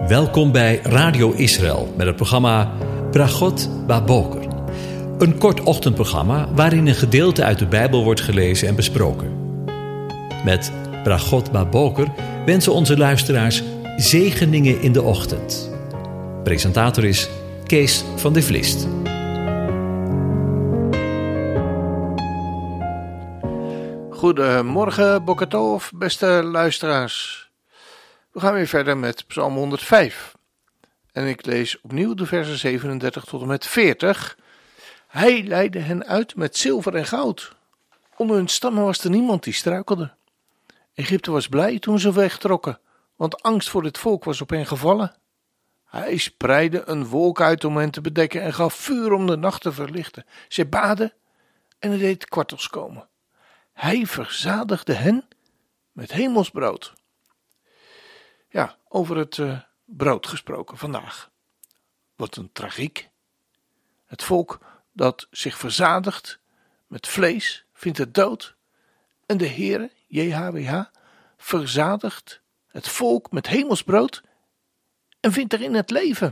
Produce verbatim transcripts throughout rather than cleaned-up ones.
Welkom bij Radio Israël met het programma Bragot Baboker. Een kort ochtendprogramma waarin een gedeelte uit de Bijbel wordt gelezen en besproken. Met Bragot Baboker wensen onze luisteraars zegeningen in de ochtend. Presentator is Kees van der Vlist. Goedemorgen, Boker Tov, beste luisteraars. We gaan weer verder met Psalm honderdvijf. En ik lees opnieuw de versen zevenendertig tot en met veertig. Hij leidde hen uit met zilver en goud. Onder hun stammen was er niemand die struikelde. Egypte was blij toen ze wegtrokken, want angst voor dit volk was op hen gevallen. Hij spreidde een wolk uit om hen te bedekken en gaf vuur om de nacht te verlichten. Zij baden en hij deed kwartels komen. Hij verzadigde hen met hemelsbrood. Ja, over het uh, brood gesproken vandaag. Wat een tragiek. Het volk dat zich verzadigt met vlees vindt het dood. En de Heere, J H W H, verzadigt het volk met hemelsbrood en vindt erin het leven.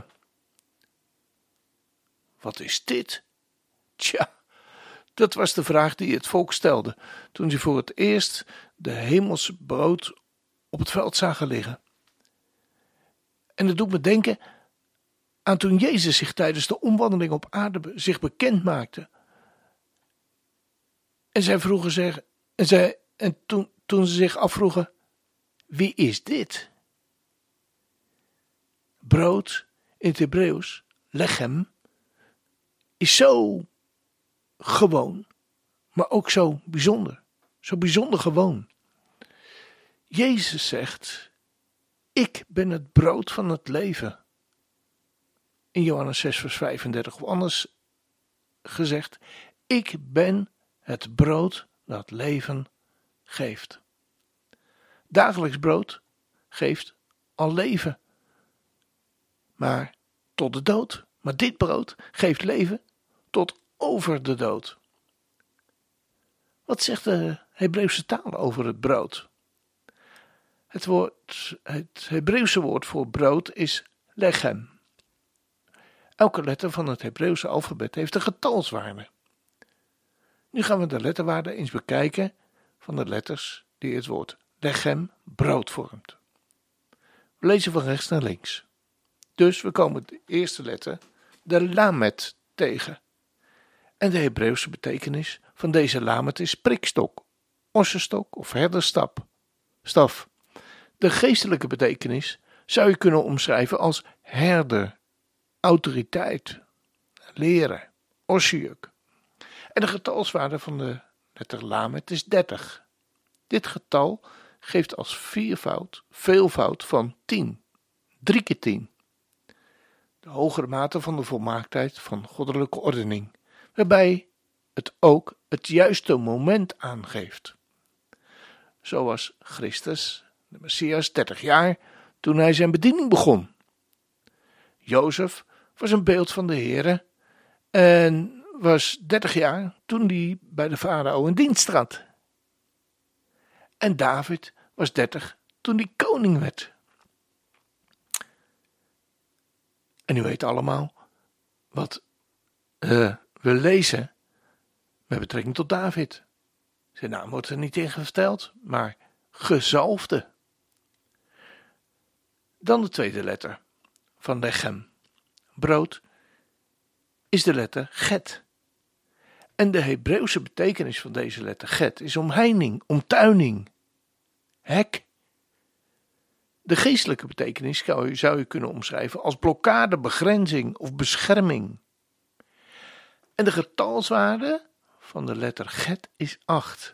Wat is dit? Tja, dat was de vraag die het volk stelde toen ze voor het eerst de hemelse brood op het veld zagen liggen. En dat doet me denken aan toen Jezus zich tijdens de omwandeling op aarde zich bekend maakte. En zij vroegen zich, en, zij, en toen, toen ze zich afvroegen, wie is dit? Brood in het Hebreeuws, lechem, is zo gewoon, maar ook zo bijzonder. Zo bijzonder gewoon. Jezus zegt, ik ben het brood van het leven. In Johannes zes vers vijfendertig, of anders gezegd, ik ben het brood dat leven geeft. Dagelijks brood geeft al leven, maar tot de dood. Maar dit brood geeft leven tot over de dood. Wat zegt de Hebreeuwse taal over het brood? Het, woord, het Hebreeuwse woord voor brood is lechem. Elke letter van het Hebreeuwse alfabet heeft een getalswaarde. Nu gaan we de letterwaarde eens bekijken van de letters die het woord lechem brood vormt. We lezen van rechts naar links. Dus we komen de eerste letter, de lamet, tegen. En de Hebreeuwse betekenis van deze lamet is prikstok, ossenstok of herderstap, staf. De geestelijke betekenis zou je kunnen omschrijven als herder, autoriteit, leren, osjeuk. En de getalswaarde van de letter lamet is dertig. Dit getal geeft als viervoud, veelvoud van tien, drie keer tien. De hogere mate van de volmaaktheid van goddelijke ordening, waarbij het ook het juiste moment aangeeft. Zo was Christus, de Messias, dertig jaar toen hij zijn bediening begon. Jozef was een beeld van de Heere en was dertig jaar toen hij bij de farao in dienst trad. En David was dertig toen hij koning werd. En u weet allemaal wat uh, we lezen met betrekking tot David. Zijn naam wordt er niet in verteld, maar gezalfde. Dan de tweede letter van lechem. Brood is de letter get. En de Hebreeuwse betekenis van deze letter get is omheining, omtuining, hek. De geestelijke betekenis zou je, zou je kunnen omschrijven als blokkade, begrenzing of bescherming. En de getalswaarde van de letter get is acht.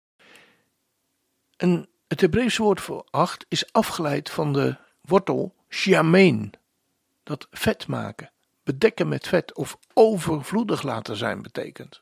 En het Hebreeuwse woord voor acht is afgeleid van de wortel shamein, dat vet maken, bedekken met vet of overvloedig laten zijn betekent.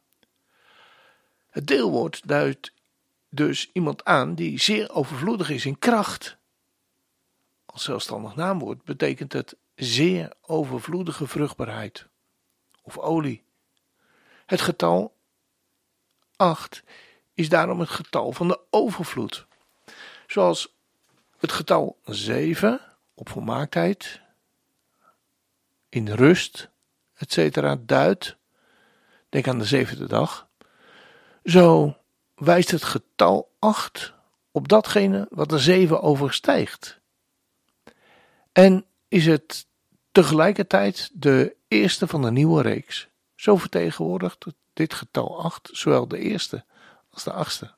Het deelwoord duidt dus iemand aan die zeer overvloedig is in kracht. Als zelfstandig naamwoord betekent het zeer overvloedige vruchtbaarheid of olie. Het getal acht is daarom het getal van de overvloed. Zoals het getal zeven op volmaaktheid, in rust, et cetera duidt, denk aan de zevende dag, zo wijst het getal acht op datgene wat de zeven overstijgt. En is het tegelijkertijd de eerste van de nieuwe reeks. Zo vertegenwoordigt dit getal acht zowel de eerste als de achtste.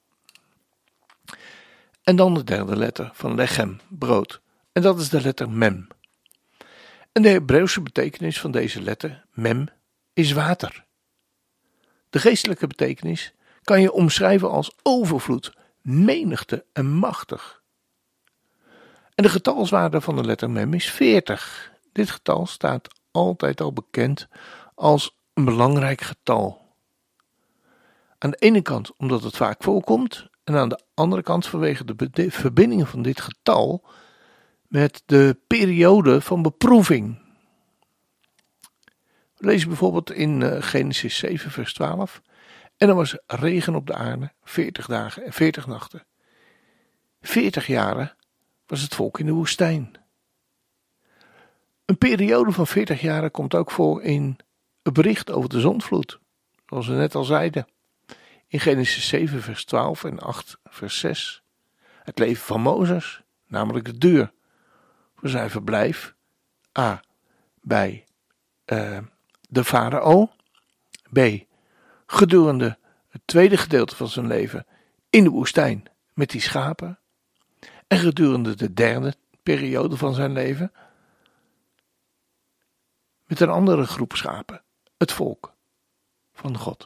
En dan de derde letter van lechem, brood. En dat is de letter mem. En de Hebreeuwse betekenis van deze letter, mem, is water. De geestelijke betekenis kan je omschrijven als overvloed, menigte en machtig. En de getalswaarde van de letter mem is veertig. Dit getal staat altijd al bekend als een belangrijk getal. Aan de ene kant omdat het vaak voorkomt en aan de andere kant vanwege de be- verbinding van dit getal met de periode van beproeving. We lezen bijvoorbeeld in uh, Genesis zeven vers twaalf. En er was regen op de aarde, veertig dagen en veertig nachten. Veertig jaren was het volk in de woestijn. Een periode van veertig jaren komt ook voor in het bericht over de zondvloed. Zoals we net al zeiden. In Genesis zeven vers twaalf en acht vers zes. Het leven van Mozes, namelijk de duur. Voor zijn verblijf. A. Bij uh, de farao. B. Gedurende het tweede gedeelte van zijn leven in de woestijn met die schapen. En gedurende de derde periode van zijn leven met een andere groep schapen, het volk van God.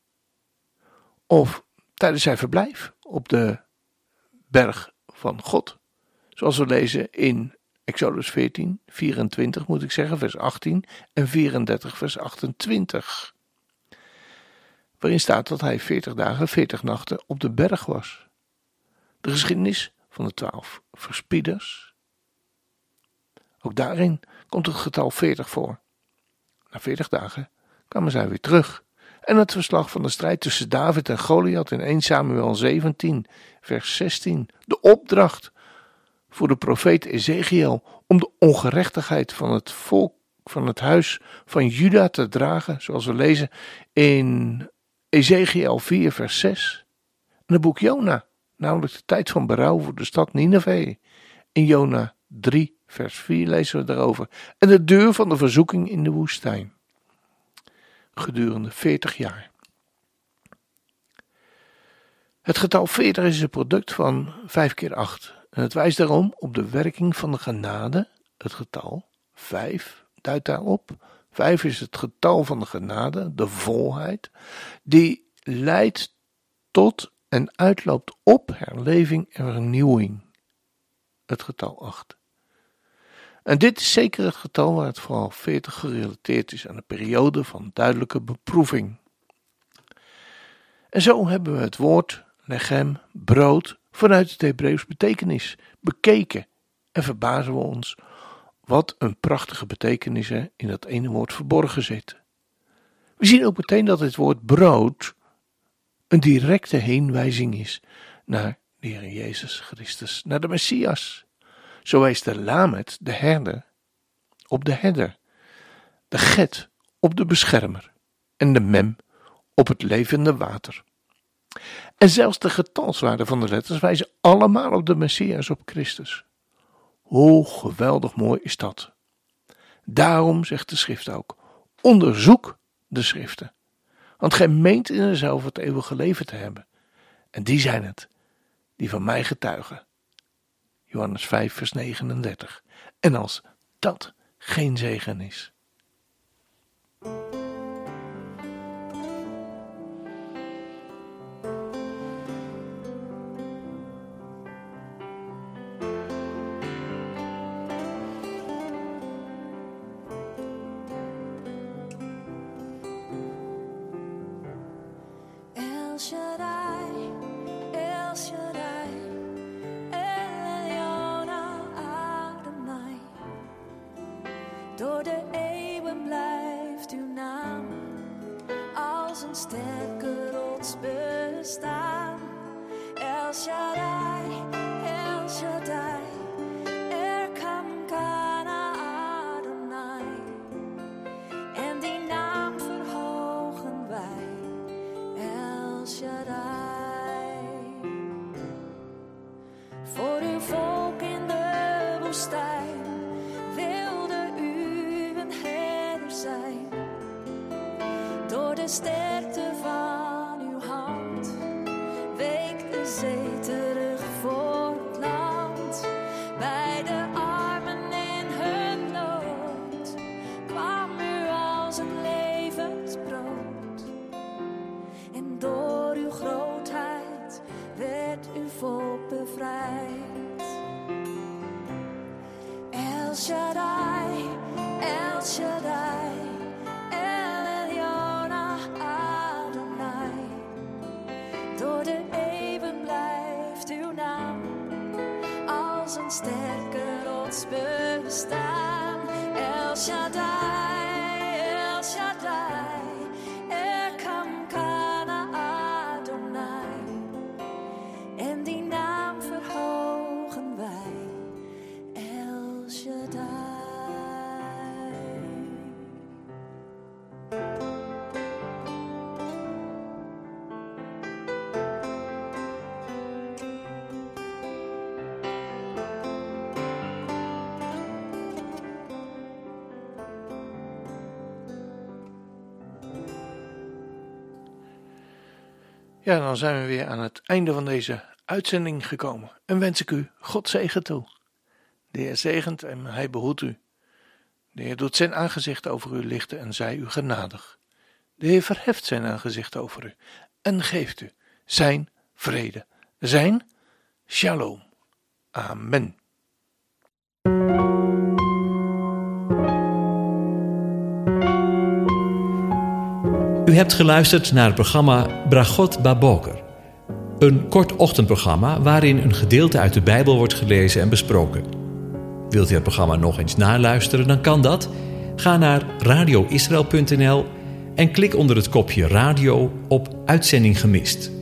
Of tijdens zijn verblijf op de berg van God, zoals we lezen in Exodus veertien, vierentwintig moet ik zeggen, vers achttien en vierendertig vers achtentwintig. Waarin staat dat hij veertig dagen, veertig nachten op de berg was. De geschiedenis van de twaalf verspieders. Ook daarin komt het getal veertig voor. Na veertig dagen kwamen zij weer terug. En het verslag van de strijd tussen David en Goliath in eerste Samuel zeventien, vers zestien. De opdracht voor de profeet Ezekiel om de ongerechtigheid van het volk, van het huis van Juda te dragen, zoals we lezen in Ezekiel vier, vers zes. En het boek Jona, namelijk de tijd van berouw voor de stad Nineve. In Jona drie, vers vier lezen we daarover. En de deur van de verzoeking in de woestijn. Gedurende veertig jaar. Het getal veertig is een product van vijf keer acht. En het wijst daarom op de werking van de genade. Het getal vijf duidt daarop. vijf is het getal van de genade, de volheid, die leidt tot en uitloopt op herleving en vernieuwing. Het getal acht. En dit is zeker het getal waar het vooral veertig gerelateerd is aan de periode van duidelijke beproeving. En zo hebben we het woord lechem, brood, vanuit het Hebreeuws betekenis bekeken en verbazen we ons wat een prachtige betekenis er in dat ene woord verborgen zit. We zien ook meteen dat het woord brood een directe heenwijzing is naar de Heer Jezus Christus, naar de Messias. Zo wijst de lamet, de herder, op de herder, de get op de beschermer en de mem op het levende water. En zelfs de getalswaarden van de letters wijzen allemaal op de Messias, op Christus. Hoe geweldig mooi is dat. Daarom zegt de schrift ook, onderzoek de schriften, want gij meent in dezelfde het eeuwige leven te hebben. En die zijn het, die van mij getuigen. Johannes vijf vers negenendertig. En als dat geen zegen is. El Shaddai, El Shaddai, El Elyon Adonai. Door de eeuwen blijft uw naam als een sterke rots bestaan. El Shaddai, El Shaddai, er kan sterkte van uw hand week de zee terug voor het land. Bij de armen in hun nood kwam u als een levensbrood. En door uw grootheid werd uw volk bevrijd. El Shaddai, El Shaddai, El Elyon Adonai. Door de eeuwen blijft uw naam als een sterke rots bestaan. El Shaddai, El Shaddai, Elkamkana Adonai. En die naam verhogen wij, El Shaddai. Ja, dan zijn we weer aan het einde van deze uitzending gekomen. En wens ik u God zegen toe. De Heer zegent en hij behoedt u. De Heer doet zijn aangezicht over u lichten en zij u genadig. De Heer verheft zijn aangezicht over u en geeft u zijn vrede, zijn shalom. Amen. U hebt geluisterd naar het programma Bragot Baboker. Een kort ochtendprogramma waarin een gedeelte uit de Bijbel wordt gelezen en besproken. Wilt u het programma nog eens naluisteren, dan kan dat. Ga naar radio israël punt n l en klik onder het kopje radio op Uitzending gemist.